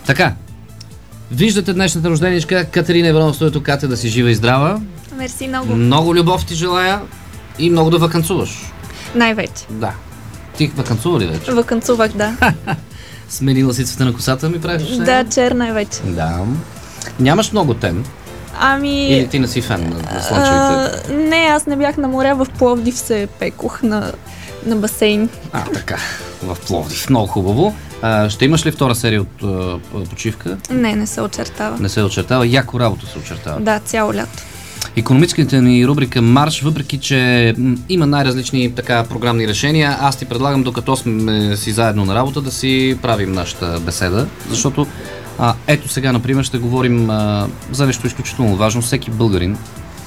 Така, виждате днешната рожденичка. Катерина Иванова стои тук, Катя, да си жива и здрава. Мерси много. Много любов ти желая и много да ваканцуваш. Най-вече. Да. Ти ваканцува ли вече? Ваканцувах, да. Сменила си цвета на косата, ми правиш? Да, черна е вече. Да. Нямаш много тем. Или ти не си фен на слънчевите? Не, аз не бях на море, в Пловдив се пекох на басейн. Така. В Пловдив. Много хубаво. Ще имаш ли втора серия от почивка? Не се очертава. Не се очертава. Яко работа се очертава. Да, цяло лято. Икономическата ни рубрика Марш, въпреки че има най-различни програмни решения, аз ти предлагам, докато сме си заедно на работа, да си правим нашата беседа, защото ето сега, например, ще говорим за нещо изключително важно. Всеки българин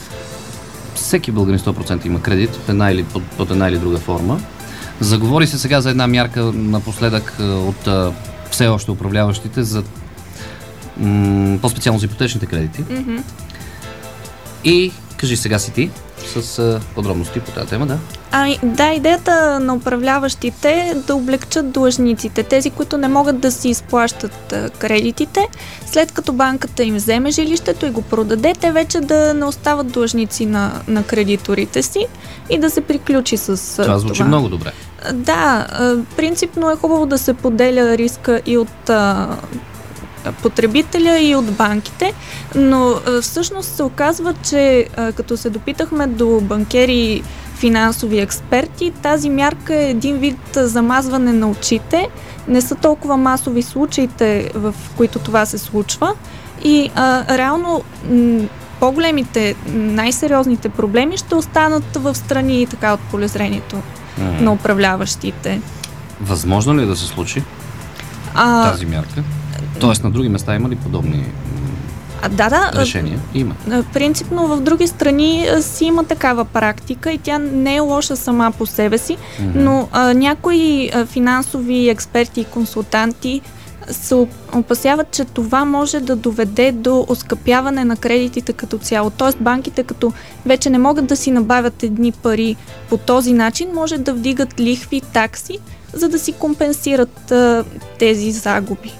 100% има кредит под една или друга форма. Заговори се сега за една мярка напоследък от все още управляващите за по-специално за ипотечните кредити. Mm-hmm. И кажи сега си ти с подробности по тази тема, да? Да, идеята на управляващите е да облегчат длъжниците, тези, които не могат да си изплащат кредитите, след като банката им вземе жилището и го продаде, те вече да не остават длъжници на кредиторите си и да се приключи с това. Това звучи много добре. Да, принципно е хубаво да се поделя риска и от потребителя и от банките, но всъщност се оказва, че като се допитахме до банкери и финансови експерти, тази мярка е един вид замазване на очите. Не са толкова масови случаите, в които това се случва и реално по-големите, най-сериозните проблеми ще останат в страни така от полезрението на управляващите. Възможно ли е да се случи тази мярка? Тоест на други места има ли подобни решения? Има. Принципно в други страни си има такава практика и тя не е лоша сама по себе си, но някои финансови експерти и консултанти се опасяват, че това може да доведе до оскъпяване на кредитите като цяло. Тоест банките, като вече не могат да си набавят едни пари по този начин, може да вдигат лихви, такси, за да си компенсират тези загуби.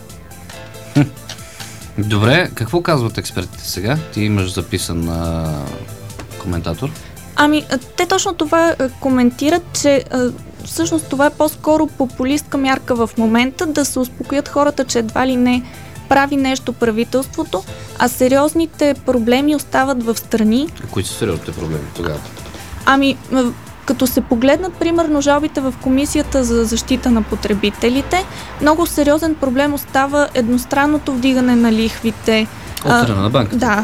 Добре, какво казват експертите сега? Ти имаш записан коментатор. Те точно това коментират, че всъщност това е по-скоро популистка мярка в момента, да се успокоят хората, че едва ли не прави нещо правителството, а сериозните проблеми остават в страни. Кои са сериозните проблеми тогава? Като се погледнат, примерно, жалбите в Комисията за защита на потребителите, много сериозен проблем остава едностранното вдигане на лихвите. От страна на банката? Да.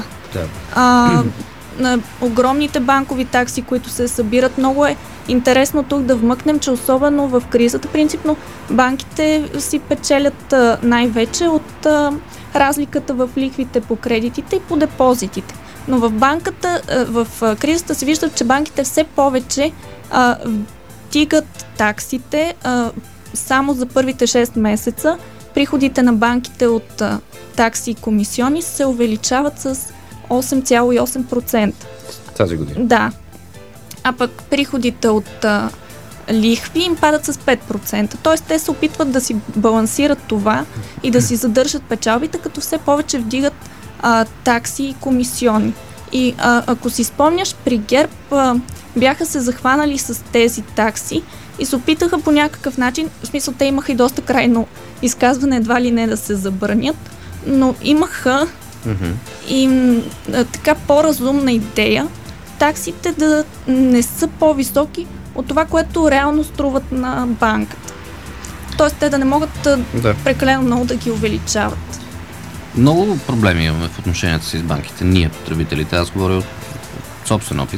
На огромните банкови такси, които се събират. Много е интересно тук да вмъкнем, че особено в кризата, принципно, банките си печелят най-вече от разликата в лихвите по кредитите и по депозитите. Но в кризата се вижда, че банките все повече вдигат таксите само за първите 6 месеца. Приходите на банките от такси и комисиони се увеличават с 8,8%. Тази година? Да. А пък приходите от лихви им падат с 5%. Тоест те се опитват да си балансират това и да си задържат печалбите, като все повече вдигат такси и комисиони. И ако си спомняш, при ГЕРБ бяха се захванали с тези такси и се опитаха по някакъв начин, в смисъл те имаха и доста крайно изказване, едва ли не да се забранят, но имаха и така по-разумна идея таксите да не са по-високи от това, което реално струват на банката. Тоест те да не могат прекалено много да ги увеличават. Много проблеми имаме в отношенията си с банките. Ние, потребителите, аз говоря от собствен опит.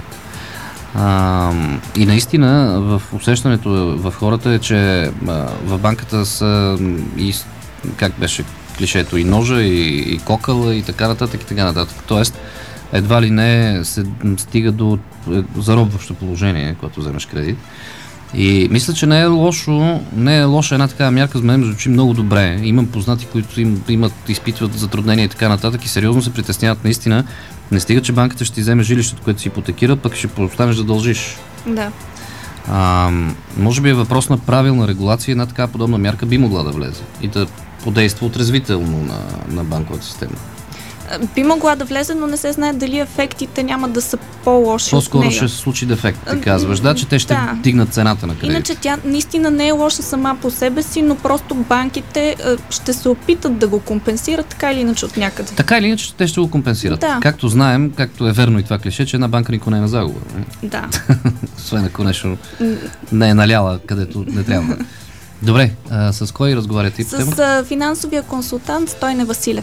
И наистина в усещането в хората е, че в банката са и, как беше клишето, и ножа, и кокъла, и така нататък, и така нататък. Тоест, едва ли не се стига до заробващо положение, когато вземеш кредит. И мисля, че не е лоша една такава мярка, за мен звучи много добре. Имам познати, които изпитват затруднения и така нататък и сериозно се притесняват наистина. Не стига, че банката ще ти вземе жилището, което си ипотекира, пък ще останеш да дължиш. Да. Може би е въпрос на правилна регулация, една такава подобна мярка би могла да влезе и да подейства отрезвително на банковата система. Би могла да влезе, но не се знае дали ефектите няма да са по-лоши. По-скоро ще се случи дефект, ти казваш, че те ще дигнат цената на кредит. Иначе тя наистина не е лоша сама по себе си, но просто банките ще се опитат да го компенсират така или иначе от някъде. Така или иначе те ще го компенсират. Да. Както знаем, както е верно и това клише, че една банка никога не е на загуба. Да. Освен ако нещо не е наляла, където не трябва. Добре, с кой разговаряте? С финансовия консултант Стойне Василев.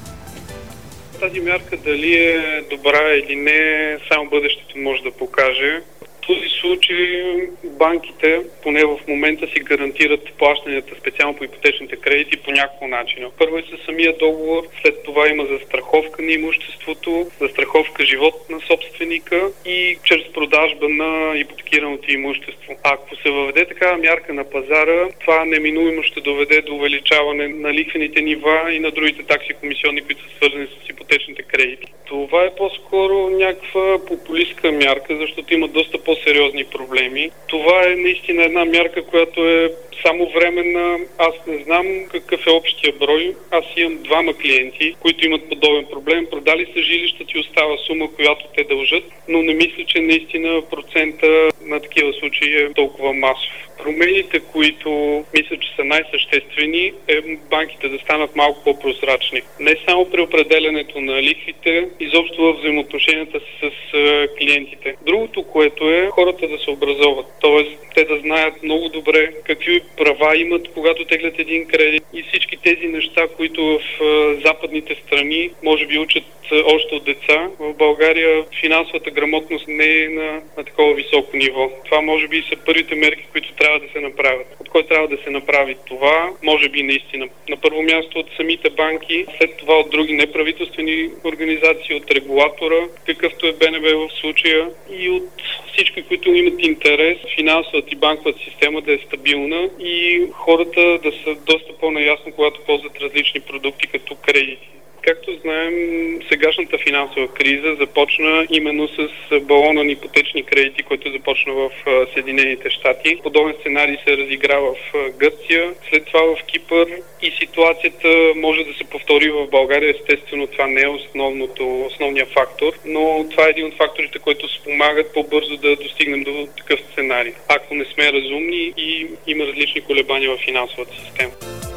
Тази мярка дали е добра или не, само бъдещето може да покаже. В този случай банките, поне в момента, си гарантират плащанията специално по ипотечните кредити по няколко начина. Първо е със самия договор, след това има застраховка на имуществото, застраховка живот на собственика и чрез продажба на ипотекираното имущество. Ако се въведе такава мярка на пазара, това неминуемо ще доведе до увеличаване на лихвените нива и на другите такси комисионни, които са свързани с ипотечните кредити. Това е по-скоро някаква популистка мярка, защото има доста по-сериозни проблеми. Това е наистина една мярка, която е само временна. Аз не знам какъв е общия брой. Аз имам двама клиенти, които имат подобен проблем. Продали са жилищата и остава сума, която те дължат, но не мисля, че наистина процента на такива случаи е толкова масов. Промените, които мисля, че са най-съществени, е банките да станат малко по-прозрачни. Не само при определянето на лихвите, изобщо в взаимоотношенията с клиентите. Другото, което е хората да се образоват, т.е. те да знаят много добре какви права имат, когато теглят един кредит и всички тези неща, които в западните страни може би учат още от деца. В България финансовата грамотност не е на такова високо ниво. Това може би са първите мерки, които трябва да се направят. От кой трябва да се направи това? Може би наистина. На първо място от самите банки, след това от други неправителствени организации, от регулатора, какъвто е БНБ в случая, и от всички, които имат интерес финансовата и банковата система да е стабилна и хората да са доста по-наясно, когато ползват различни продукти като кредити. Както знаем, сегашната финансова криза започна именно с балона на ипотечни кредити, който започна в Съединените щати. Подобен сценарий се разигра в Гърция, след това в Кипър и ситуацията може да се повтори в България. Естествено, това не е основният фактор, но това е един от факторите, които спомагат по-бързо да достигнем до такъв сценарий. Ако не сме разумни и има различни колебания в финансовата система.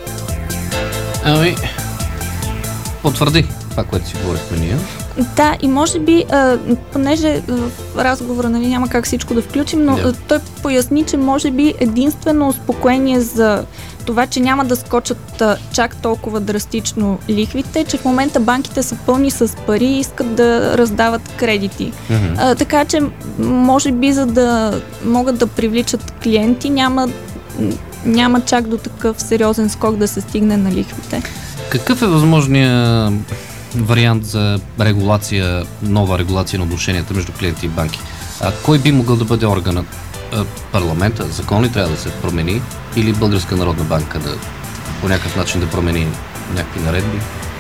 Потвърди това, което си говорихме ние. Да, и може би, понеже в разговора няма как всичко да включим, но той поясни, че може би единствено успокоение за това, че няма да скочат чак толкова драстично лихвите, че в момента банките са пълни с пари и искат да раздават кредити. Така че, може би, за да могат да привличат клиенти, няма чак до такъв сериозен скок да се стигне на лихвите. Какъв е възможният вариант за регулация, нова регулация на отношенията между клиенти и банки? Кой би могъл да бъде органът? Парламента? Закон ли трябва да се промени? Или Българска народна банка по някакъв начин да промени някакви наредби?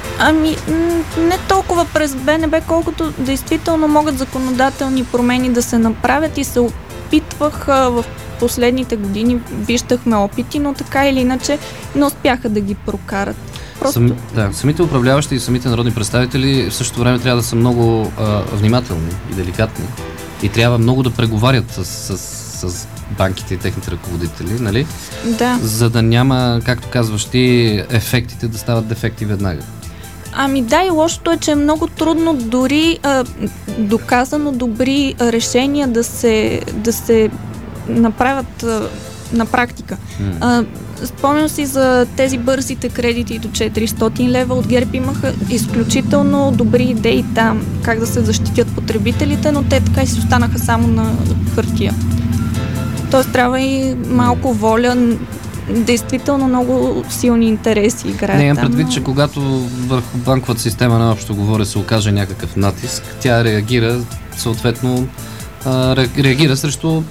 Не толкова през БНБ, колкото действително могат законодателни промени да се направят и се опитвах в последните години, виждахме опити, но така или иначе не успяха да ги прокарат. Самите управляващи и самите народни представители в същото време трябва да са много внимателни и деликатни и трябва много да преговарят с банките и техните ръководители, нали? Да. За да няма, както казваш ти, ефектите да стават дефекти веднага. Да, и лошото е, че е много трудно дори доказано добри решения да се направят на практика. Спомням си за тези бързите кредити до 400 лева. От ГЕРБ имаха изключително добри идеи там, как да се защитят потребителите, но те така и си останаха само на хартия. Тоест трябва и малко воля, действително много силни интереси играят. Не, имам предвид, че когато върху банковата система наобщо говоря се окаже някакъв натиск, тя реагира, съответно реагира срещу...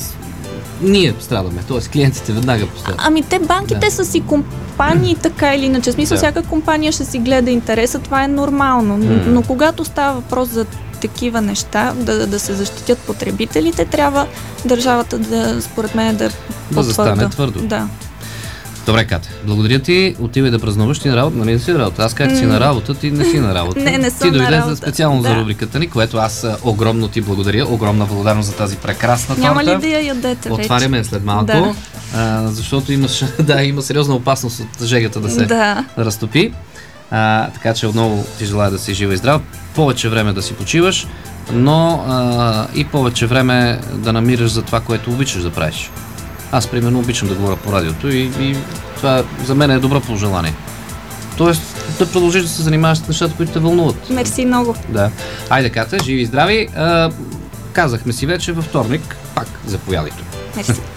Ние страдаме, т.е. клиентите веднага пострадат. Те банките са си компании, така или иначе. В смисъл, всяка компания ще си гледа интереса, това е нормално. Но когато става въпрос за такива неща, да се защитят потребителите, трябва държавата според мен да застане твърдо. Да. Добре, Кате, благодаря ти. Отивай да празнуваш. Ти на работа, нали не си на работа? Аз как си на работа, ти не си на работа. Не съм ти дойде на работа. специално за рубриката ни, което аз огромно ти благодаря. Огромна благодарност за тази прекрасна торта. Няма ли да я ядете вече? Отваряме след малко, защото има сериозна опасност от жегата да се разтопи. Така че отново ти желая да си жива и здрава. Повече време да си почиваш, но и повече време да намираш за това, което обичаш да правиш. Аз, примерно, обичам да говоря по радиото и това за мен е добро пожелание. Тоест, да продължиш да се занимаваш с нещата, които те вълнуват. Мерси много. Да. Айде, Кате, живи и здрави. Казахме си вече във вторник. Пак заповядайте. Мерси.